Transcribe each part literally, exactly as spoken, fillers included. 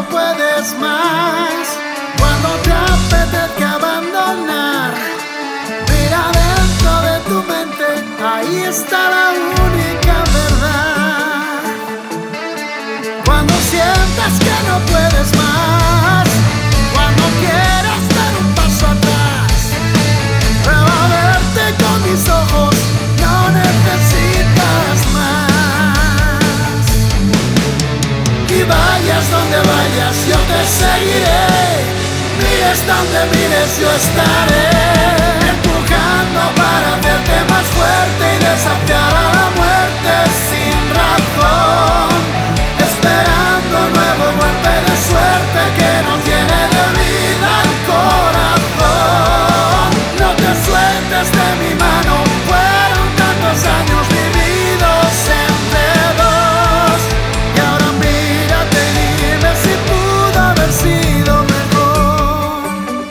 puedes más, cuando te apetezca abandonar, mira dentro de tu mente, ahí está la única verdad. Cuando sientas que no puedes más, cuando quieras dar un paso atrás, prueba a verte con mis ojos, no necesitas más. Y vayas donde vayas, yo te seguiré, mires donde mires, yo estaré, empujando para hacerte más fuerte y desafiar a la muerte sin razón, esperando un nuevo golpe de suerte que nos llene de vida el corazón. No te sueltes de mi mano, fueron tantos años vividos entre dos, y ahora mírate y dime si pudo haber sido mejor.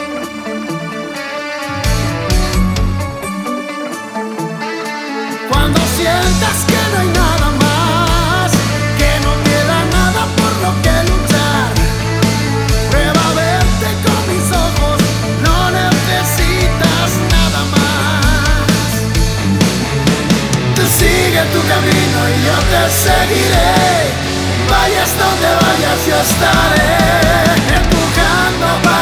Cuando sientas que no hay nada más, que no queda nada por lo que luchar, prueba a verte con mis ojos, no necesitas nada más. Tú sigue tu camino y yo te seguiré, vayas donde vayas, yo estaré, empujando para